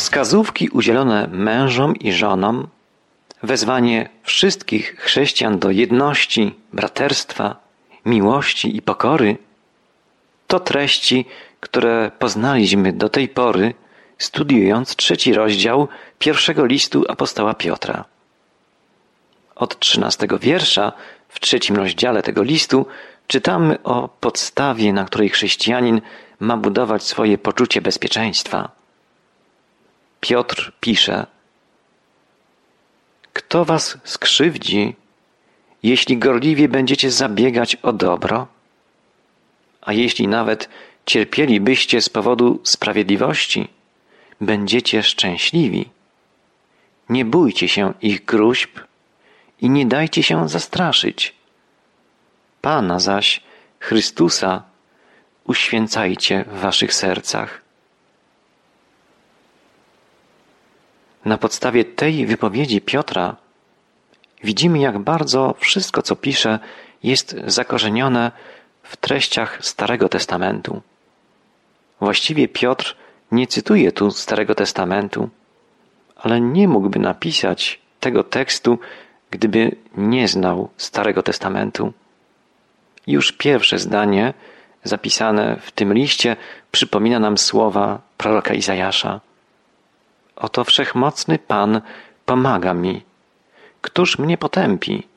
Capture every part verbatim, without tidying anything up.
Wskazówki udzielone mężom i żonom, wezwanie wszystkich chrześcijan do jedności, braterstwa, miłości i pokory to treści, które poznaliśmy do tej pory, studiując trzeci rozdział pierwszego listu apostoła Piotra. Od trzynastego wiersza w trzecim rozdziale tego listu czytamy o podstawie, na której chrześcijanin ma budować swoje poczucie bezpieczeństwa. Piotr pisze: kto was skrzywdzi, jeśli gorliwie będziecie zabiegać o dobro? A jeśli nawet cierpielibyście z powodu sprawiedliwości, będziecie szczęśliwi. Nie bójcie się ich gróźb i nie dajcie się zastraszyć. Pana zaś, Chrystusa, uświęcajcie w waszych sercach. Na podstawie tej wypowiedzi Piotra widzimy, jak bardzo wszystko, co pisze, jest zakorzenione w treściach Starego Testamentu. Właściwie Piotr nie cytuje tu Starego Testamentu, ale nie mógłby napisać tego tekstu, gdyby nie znał Starego Testamentu. Już pierwsze zdanie zapisane w tym liście przypomina nam słowa proroka Izajasza. Oto wszechmocny Pan pomaga mi. Któż mnie potępi?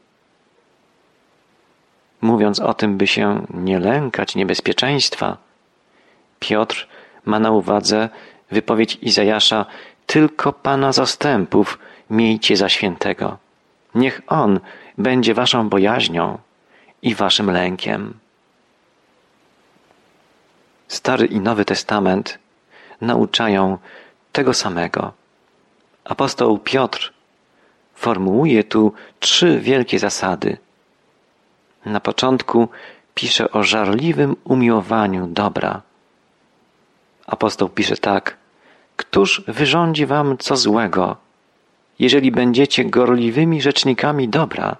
Mówiąc o tym, by się nie lękać niebezpieczeństwa, Piotr ma na uwadze wypowiedź Izajasza: tylko Pana zastępów miejcie za świętego. Niech On będzie waszą bojaźnią i waszym lękiem. Stary i Nowy Testament nauczają tego samego. Apostoł Piotr formułuje tu trzy wielkie zasady. Na początku pisze o żarliwym umiłowaniu dobra. Apostoł pisze tak: któż wyrządzi wam co złego, jeżeli będziecie gorliwymi rzecznikami dobra?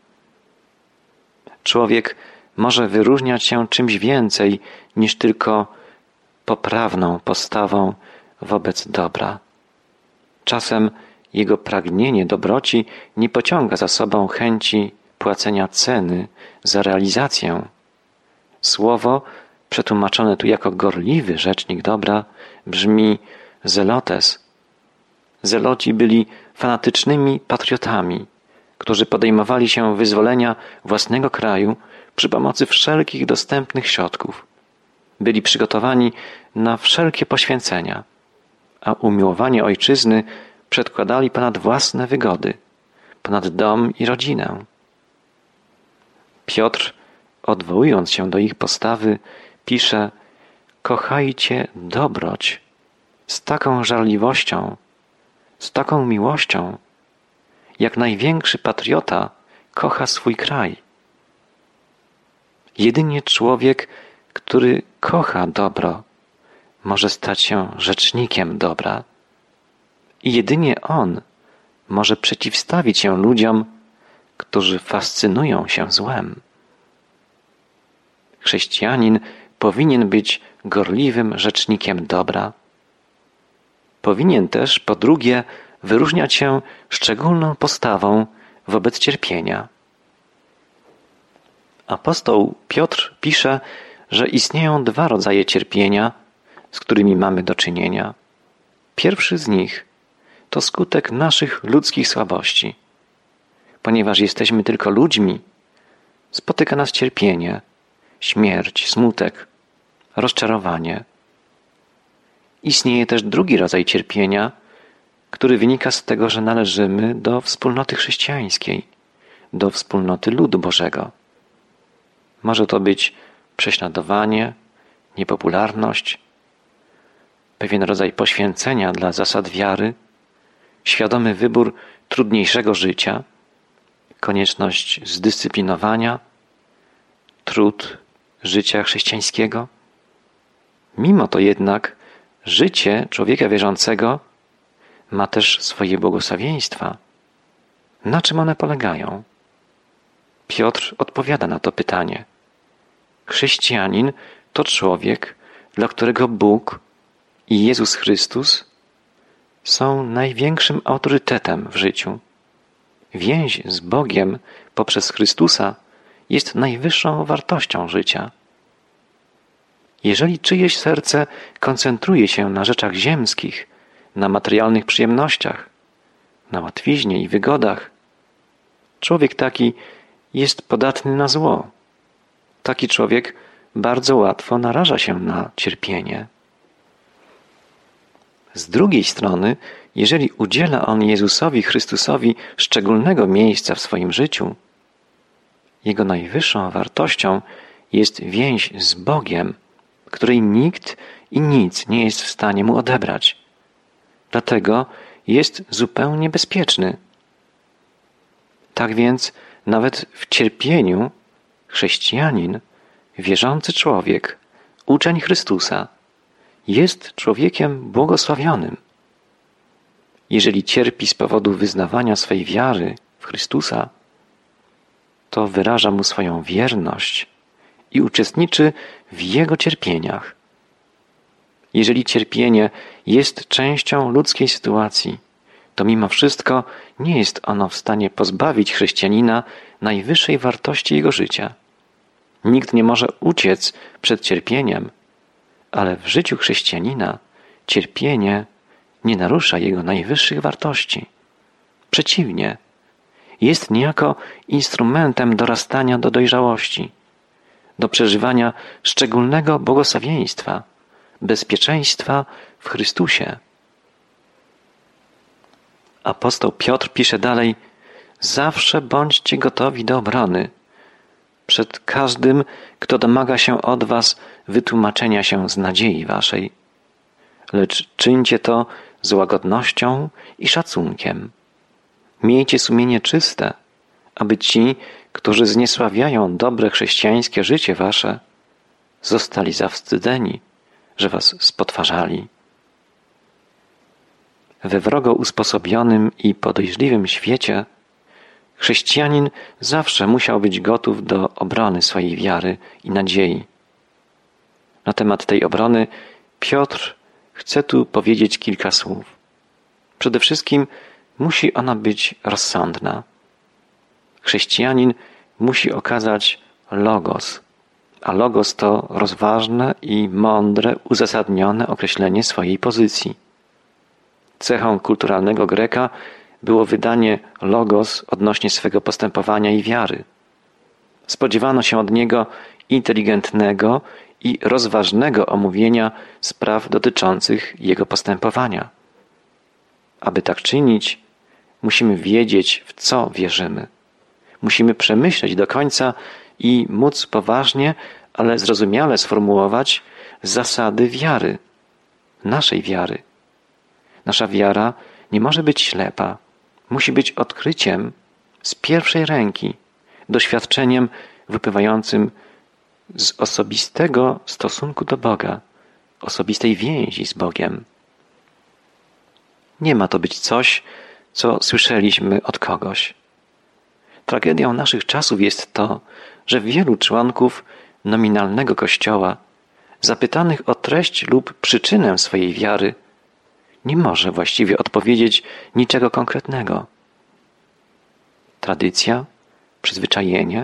Człowiek może wyróżniać się czymś więcej niż tylko poprawną postawą wobec dobra. Czasem jego pragnienie dobroci nie pociąga za sobą chęci płacenia ceny za realizację. Słowo przetłumaczone tu jako gorliwy rzecznik dobra brzmi zelotes. Zeloci byli fanatycznymi patriotami, którzy podejmowali się wyzwolenia własnego kraju przy pomocy wszelkich dostępnych środków. Byli przygotowani na wszelkie poświęcenia, a umiłowanie ojczyzny przedkładali ponad własne wygody, ponad dom i rodzinę. Piotr, odwołując się do ich postawy, pisze: kochajcie dobroć z taką żarliwością, z taką miłością, jak największy patriota kocha swój kraj. Jedynie człowiek, który kocha dobro, może stać się rzecznikiem dobra. I jedynie on może przeciwstawić się ludziom, którzy fascynują się złem. Chrześcijanin powinien być gorliwym rzecznikiem dobra. Powinien też, po drugie, wyróżniać się szczególną postawą wobec cierpienia. Apostoł Piotr pisze, że istnieją dwa rodzaje cierpienia, z którymi mamy do czynienia. Pierwszy z nich to skutek naszych ludzkich słabości. Ponieważ jesteśmy tylko ludźmi, spotyka nas cierpienie, śmierć, smutek, rozczarowanie. Istnieje też drugi rodzaj cierpienia, który wynika z tego, że należymy do wspólnoty chrześcijańskiej, do wspólnoty ludu Bożego. Może to być prześladowanie, niepopularność, pewien rodzaj poświęcenia dla zasad wiary, świadomy wybór trudniejszego życia, konieczność zdyscyplinowania, trud życia chrześcijańskiego. Mimo to jednak życie człowieka wierzącego ma też swoje błogosławieństwa. Na czym one polegają? Piotr odpowiada na to pytanie. Chrześcijanin to człowiek, dla którego Bóg i Jezus Chrystus są największym autorytetem w życiu. Więź z Bogiem poprzez Chrystusa jest najwyższą wartością życia. Jeżeli czyjeś serce koncentruje się na rzeczach ziemskich, na materialnych przyjemnościach, na łatwiźnie i wygodach, człowiek taki jest podatny na zło. Taki człowiek bardzo łatwo naraża się na cierpienie. Z drugiej strony, jeżeli udziela on Jezusowi Chrystusowi szczególnego miejsca w swoim życiu, jego najwyższą wartością jest więź z Bogiem, której nikt i nic nie jest w stanie mu odebrać. Dlatego jest zupełnie bezpieczny. Tak więc nawet w cierpieniu chrześcijanin, wierzący człowiek, uczeń Chrystusa, jest człowiekiem błogosławionym. Jeżeli cierpi z powodu wyznawania swej wiary w Chrystusa, to wyraża mu swoją wierność i uczestniczy w Jego cierpieniach. Jeżeli cierpienie jest częścią ludzkiej sytuacji, to mimo wszystko nie jest ono w stanie pozbawić chrześcijanina najwyższej wartości jego życia. Nikt nie może uciec przed cierpieniem, ale w życiu chrześcijanina cierpienie nie narusza jego najwyższych wartości. Przeciwnie, jest niejako instrumentem dorastania do dojrzałości, do przeżywania szczególnego błogosławieństwa, bezpieczeństwa w Chrystusie. Apostoł Piotr pisze dalej: zawsze bądźcie gotowi do obrony przed każdym, kto domaga się od was wytłumaczenia się z nadziei waszej. Lecz czyńcie to z łagodnością i szacunkiem. Miejcie sumienie czyste, aby ci, którzy zniesławiają dobre chrześcijańskie życie wasze, zostali zawstydzeni, że was spotwarzali. We wrogo usposobionym i podejrzliwym świecie chrześcijanin zawsze musiał być gotów do obrony swojej wiary i nadziei. Na temat tej obrony Piotr chce tu powiedzieć kilka słów. Przede wszystkim musi ona być rozsądna. Chrześcijanin musi okazać logos, a logos to rozważne i mądre, uzasadnione określenie swojej pozycji. Cechą kulturalnego Greka było wydanie logos odnośnie swego postępowania i wiary. Spodziewano się od niego inteligentnego i rozważnego omówienia spraw dotyczących jego postępowania. Aby tak czynić, musimy wiedzieć, w co wierzymy. Musimy przemyśleć do końca i móc poważnie, ale zrozumiale sformułować zasady wiary, naszej wiary. Nasza wiara nie może być ślepa. Musi być odkryciem z pierwszej ręki, doświadczeniem wypływającym z osobistego stosunku do Boga, osobistej więzi z Bogiem. Nie ma to być coś, co słyszeliśmy od kogoś. Tragedią naszych czasów jest to, że wielu członków nominalnego Kościoła, zapytanych o treść lub przyczynę swojej wiary, nie może właściwie odpowiedzieć niczego konkretnego. Tradycja? Przyzwyczajenie?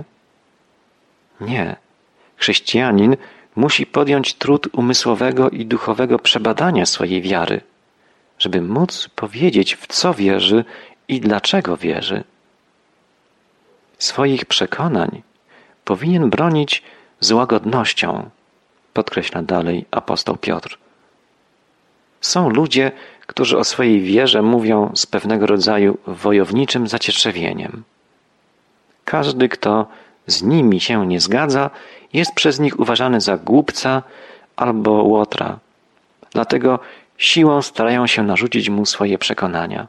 Nie. Chrześcijanin musi podjąć trud umysłowego i duchowego przebadania swojej wiary, żeby móc powiedzieć, w co wierzy i dlaczego wierzy. Swoich przekonań powinien bronić z łagodnością, podkreśla dalej apostoł Piotr. Są ludzie, którzy o swojej wierze mówią z pewnego rodzaju wojowniczym zacietrzewieniem. Każdy, kto z nimi się nie zgadza, jest przez nich uważany za głupca albo łotra. Dlatego siłą starają się narzucić mu swoje przekonania.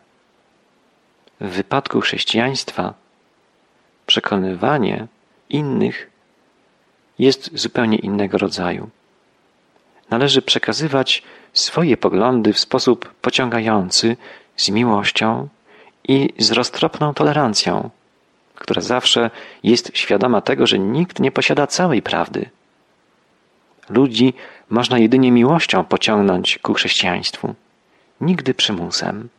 W wypadku chrześcijaństwa przekonywanie innych jest zupełnie innego rodzaju. Należy przekazywać swoje poglądy w sposób pociągający, z miłością i z roztropną tolerancją, która zawsze jest świadoma tego, że nikt nie posiada całej prawdy. Ludzi można jedynie miłością pociągnąć ku chrześcijaństwu. nigdy przymusem.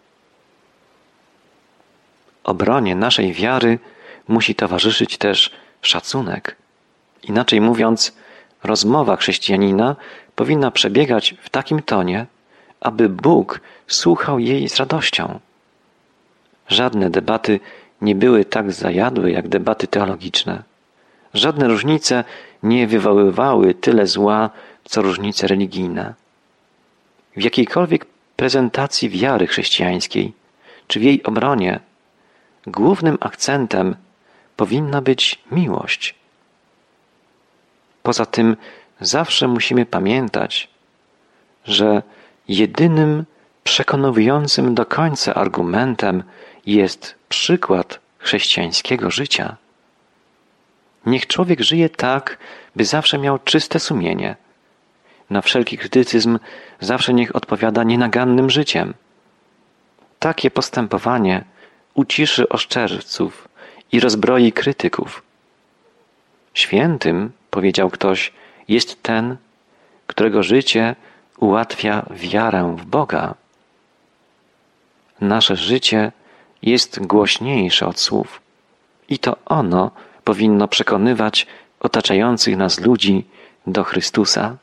Obronie naszej wiary musi towarzyszyć też szacunek. Inaczej mówiąc, rozmowa chrześcijanina powinna przebiegać w takim tonie, aby Bóg słuchał jej z radością. Żadne debaty nie były tak zajadłe jak debaty teologiczne. Żadne różnice nie wywoływały tyle zła, co różnice religijne. W jakiejkolwiek prezentacji wiary chrześcijańskiej, czy w jej obronie, głównym akcentem powinna być miłość. Poza tym zawsze musimy pamiętać, że jedynym przekonującym do końca argumentem jest przykład chrześcijańskiego życia. Niech człowiek żyje tak, by zawsze miał czyste sumienie. Na wszelki krytycyzm zawsze niech odpowiada nienagannym życiem. Takie postępowanie uciszy oszczerców i rozbroi krytyków. Świętym, powiedział ktoś, jest ten, którego życie ułatwia wiarę w Boga. Nasze życie jest głośniejsze od słów i to ono powinno przekonywać otaczających nas ludzi do Chrystusa.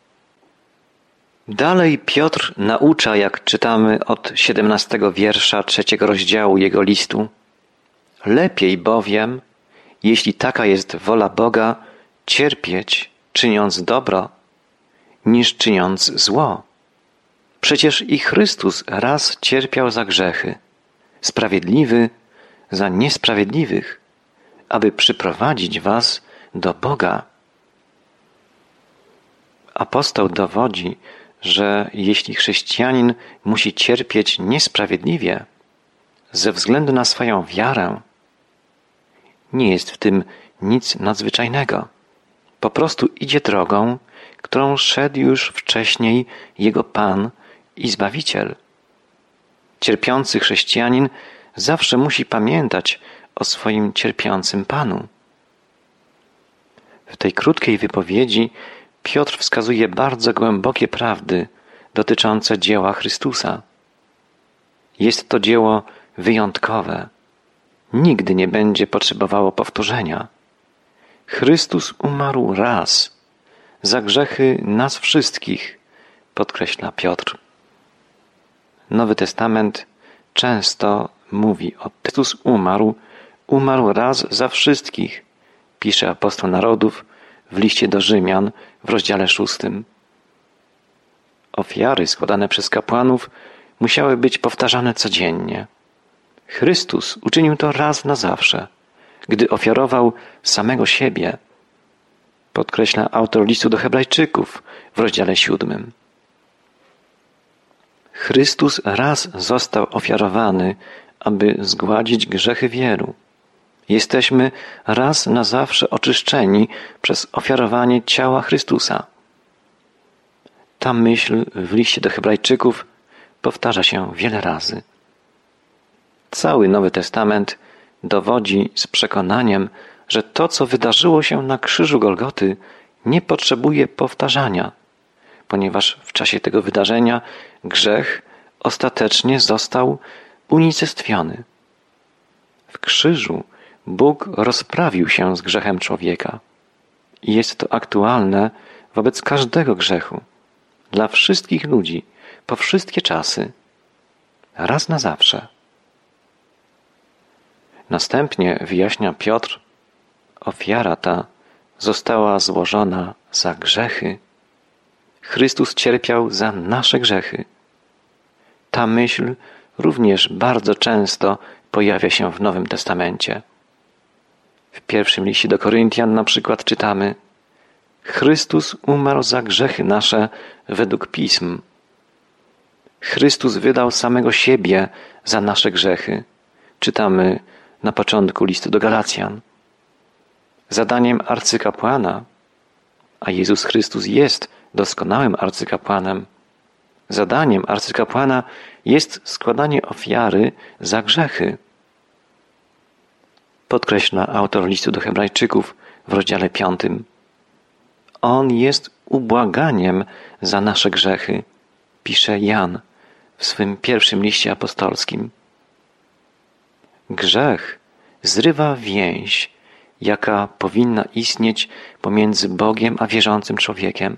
Dalej Piotr naucza, jak czytamy od siedemnastego wiersza trzeciego rozdziału jego listu. Lepiej bowiem, jeśli taka jest wola Boga, cierpieć, czyniąc dobro, niż czyniąc zło. Przecież i Chrystus raz cierpiał za grzechy, sprawiedliwy za niesprawiedliwych, aby przyprowadzić was do Boga. Apostoł dowodzi, że jeśli chrześcijanin musi cierpieć niesprawiedliwie ze względu na swoją wiarę, nie jest w tym nic nadzwyczajnego. Po prostu idzie drogą, którą szedł już wcześniej jego Pan i Zbawiciel. Cierpiący chrześcijanin zawsze musi pamiętać o swoim cierpiącym Panu. W tej krótkiej wypowiedzi Piotr wskazuje bardzo głębokie prawdy dotyczące dzieła Chrystusa. Jest to dzieło wyjątkowe. Nigdy nie będzie potrzebowało powtórzenia. Chrystus umarł raz za grzechy nas wszystkich, podkreśla Piotr. Nowy Testament często mówi o Chrystus umarł, umarł raz za wszystkich, pisze apostoł narodów w liście do Rzymian w rozdziale szóstym. Ofiary składane przez kapłanów musiały być powtarzane codziennie. Chrystus uczynił to raz na zawsze, gdy ofiarował samego siebie, podkreśla autor listu do Hebrajczyków w rozdziale siódmym. Chrystus raz został ofiarowany, aby zgładzić grzechy wielu. Jesteśmy raz na zawsze oczyszczeni przez ofiarowanie ciała Chrystusa. Ta myśl w liście do Hebrajczyków powtarza się wiele razy. Cały Nowy Testament dowodzi z przekonaniem, że to, co wydarzyło się na krzyżu Golgoty, nie potrzebuje powtarzania, ponieważ w czasie tego wydarzenia grzech ostatecznie został unicestwiony. W krzyżu Bóg rozprawił się z grzechem człowieka. I jest to aktualne wobec każdego grzechu, dla wszystkich ludzi, po wszystkie czasy, raz na zawsze. Następnie wyjaśnia Piotr, ofiara ta została złożona za grzechy. Chrystus cierpiał za nasze grzechy. Ta myśl również bardzo często pojawia się w Nowym Testamencie. W pierwszym liście do Koryntian na przykład czytamy: Chrystus umarł za grzechy nasze według Pism. Chrystus wydał samego siebie za nasze grzechy. Czytamy na początku listu do Galacjan. Zadaniem arcykapłana, a Jezus Chrystus jest doskonałym arcykapłanem, zadaniem arcykapłana jest składanie ofiary za grzechy. Podkreśla autor listu do Hebrajczyków w rozdziale piątym. On jest ubłaganiem za nasze grzechy, pisze Jan w swym pierwszym liście apostolskim. Grzech zrywa więź, jaka powinna istnieć pomiędzy Bogiem a wierzącym człowiekiem.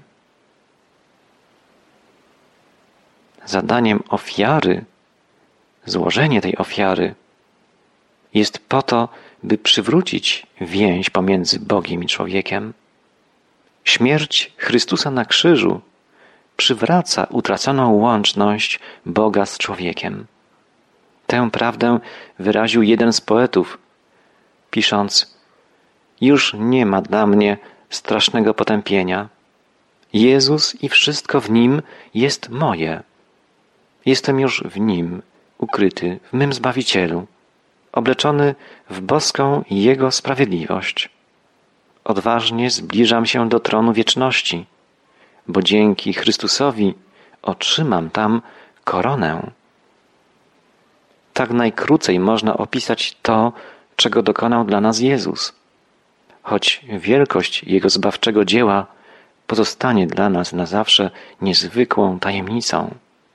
Zadaniem ofiary, złożenie tej ofiary, jest po to, by przywrócić więź pomiędzy Bogiem i człowiekiem. Śmierć Chrystusa na krzyżu przywraca utraconą łączność Boga z człowiekiem. Tę prawdę wyraził jeden z poetów, pisząc: już nie ma dla mnie strasznego potępienia. Jezus i wszystko w Nim jest moje. Jestem już w Nim, ukryty w mym Zbawicielu, obleczony w boską Jego sprawiedliwość. Odważnie zbliżam się do tronu wieczności, bo dzięki Chrystusowi otrzymam tam koronę. Tak najkrócej można opisać to, czego dokonał dla nas Jezus, choć wielkość Jego zbawczego dzieła pozostanie dla nas na zawsze niezwykłą tajemnicą.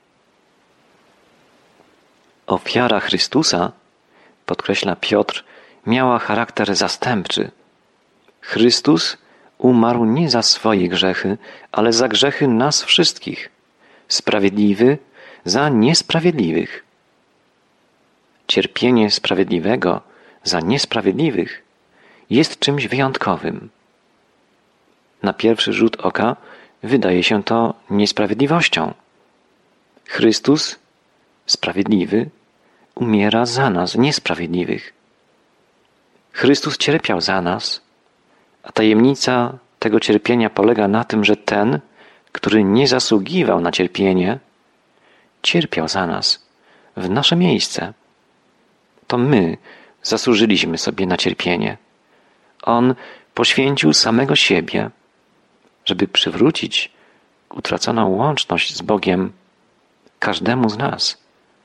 Ofiara Chrystusa, podkreśla Piotr, miała charakter zastępczy. Chrystus umarł nie za swoje grzechy, ale za grzechy nas wszystkich, sprawiedliwy za niesprawiedliwych. Cierpienie sprawiedliwego za niesprawiedliwych jest czymś wyjątkowym. Na pierwszy rzut oka wydaje się to niesprawiedliwością. Chrystus, sprawiedliwy, umiera za nas, niesprawiedliwych. Chrystus cierpiał za nas, a tajemnica tego cierpienia polega na tym, że ten, który nie zasługiwał na cierpienie, cierpiał za nas, w nasze miejsce. To my zasłużyliśmy sobie na cierpienie. On poświęcił samego siebie, żeby przywrócić utraconą łączność z Bogiem każdemu z nas.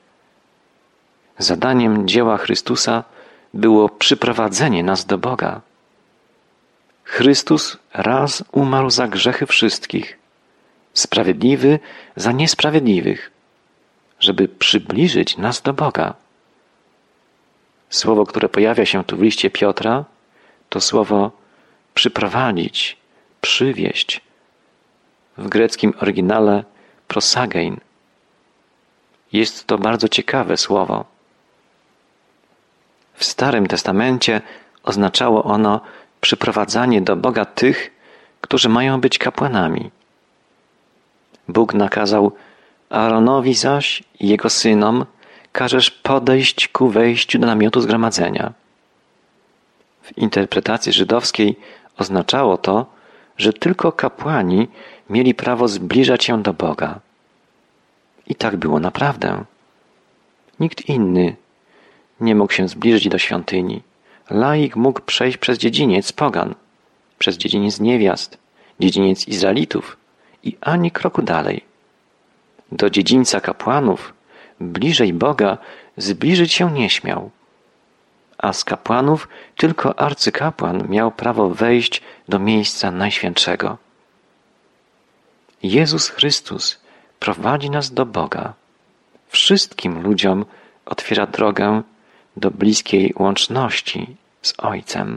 Zadaniem dzieła Chrystusa było przyprowadzenie nas do Boga. Chrystus raz umarł za grzechy wszystkich, sprawiedliwy za niesprawiedliwych, żeby przybliżyć nas do Boga. Słowo, które pojawia się tu w liście Piotra, to słowo przyprowadzić, przywieść. W greckim oryginale prosagein. Jest to bardzo ciekawe słowo. W Starym Testamencie oznaczało ono przyprowadzanie do Boga tych, którzy mają być kapłanami. Bóg nakazał: Aaronowi zaś i jego synom każesz podejść ku wejściu do namiotu zgromadzenia. W interpretacji żydowskiej oznaczało to, że tylko kapłani mieli prawo zbliżać się do Boga. I tak było naprawdę. Nikt inny nie mógł się zbliżyć do świątyni. Laik mógł przejść przez dziedziniec pogan, przez dziedziniec niewiast, dziedziniec Izraelitów i ani kroku dalej. Do dziedzińca kapłanów, bliżej Boga, zbliżyć się nie śmiał. A z kapłanów tylko arcykapłan miał prawo wejść do miejsca najświętszego. Jezus Chrystus prowadzi nas do Boga. Wszystkim ludziom otwiera drogę do bliskiej łączności z Ojcem.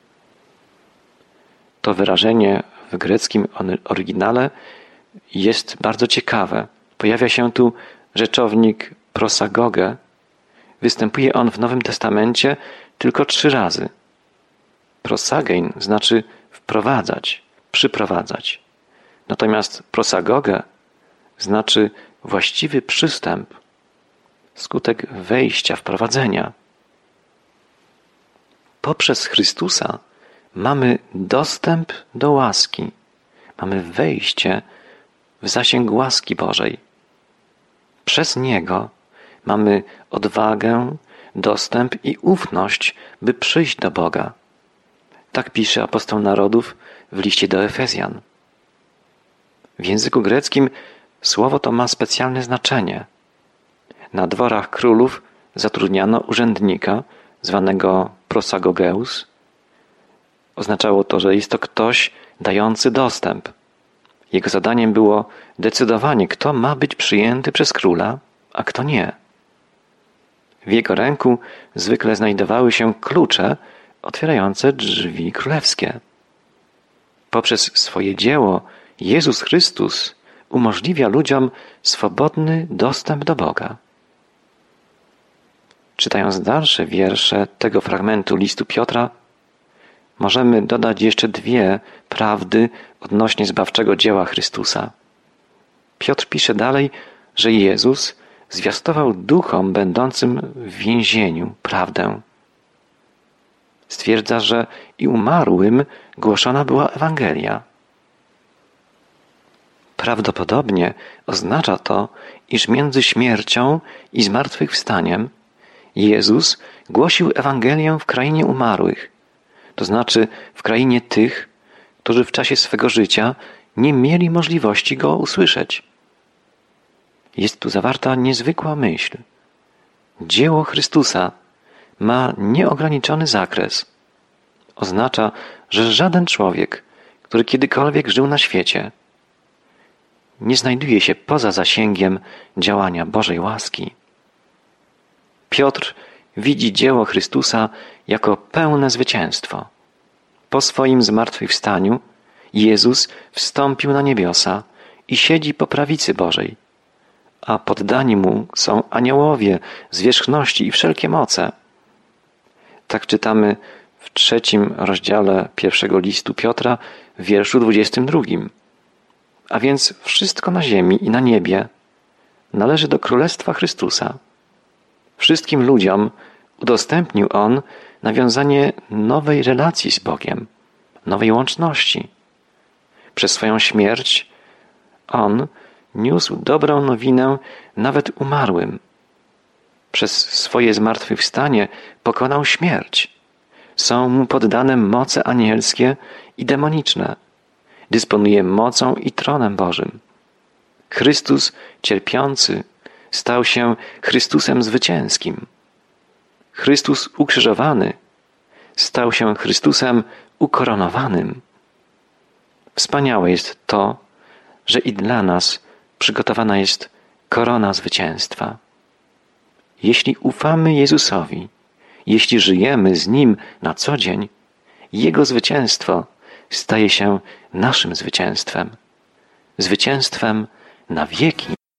To wyrażenie w greckim oryginale jest bardzo ciekawe. Pojawia się tu rzeczownik prosagoge. Występuje on w Nowym Testamencie tylko trzy razy. Prosagein znaczy wprowadzać, przyprowadzać. Natomiast prosagoge znaczy właściwy przystęp, skutek wejścia, wprowadzenia. Poprzez Chrystusa mamy dostęp do łaski. Mamy wejście w zasięg łaski Bożej. Przez Niego mamy odwagę, dostęp i ufność, by przyjść do Boga. Tak pisze apostoł narodów w liście do Efezjan. W języku greckim słowo to ma specjalne znaczenie. Na dworach królów zatrudniano urzędnika zwanego prosagogeus. Oznaczało to, że jest to ktoś dający dostęp. Jego zadaniem było decydowanie, kto ma być przyjęty przez króla, a kto nie. W jego ręku zwykle znajdowały się klucze otwierające drzwi królewskie. Poprzez swoje dzieło Jezus Chrystus umożliwia ludziom swobodny dostęp do Boga. Czytając dalsze wiersze tego fragmentu listu Piotra, możemy dodać jeszcze dwie prawdy odnośnie zbawczego dzieła Chrystusa. Piotr pisze dalej, że Jezus zwiastował duchom będącym w więzieniu prawdę. Stwierdza, że i umarłym głoszona była Ewangelia. Prawdopodobnie oznacza to, iż między śmiercią i zmartwychwstaniem Jezus głosił Ewangelię w krainie umarłych, to znaczy w krainie tych, którzy w czasie swego życia nie mieli możliwości Go usłyszeć. Jest tu zawarta niezwykła myśl. Dzieło Chrystusa ma nieograniczony zakres. Oznacza, że żaden człowiek, który kiedykolwiek żył na świecie, nie znajduje się poza zasięgiem działania Bożej łaski. Piotr widzi dzieło Chrystusa jako pełne zwycięstwo. Po swoim zmartwychwstaniu Jezus wstąpił na niebiosa i siedzi po prawicy Bożej, a poddani Mu są aniołowie, zwierzchności i wszelkie moce. Tak czytamy w trzecim rozdziale pierwszego listu Piotra w wierszu dwudziestym drugim. A więc wszystko na ziemi i na niebie należy do Królestwa Chrystusa. Wszystkim ludziom udostępnił On nawiązanie nowej relacji z Bogiem, nowej łączności. Przez swoją śmierć On niósł dobrą nowinę nawet umarłym. Przez swoje zmartwychwstanie pokonał śmierć. Są Mu poddane moce anielskie i demoniczne. Dysponuje mocą i tronem Bożym. Chrystus cierpiący stał się Chrystusem zwycięskim. Chrystus ukrzyżowany stał się Chrystusem ukoronowanym. Wspaniałe jest to, że i dla nas przygotowana jest korona zwycięstwa. Jeśli ufamy Jezusowi, jeśli żyjemy z Nim na co dzień, Jego zwycięstwo staje się naszym zwycięstwem. Zwycięstwem na wieki.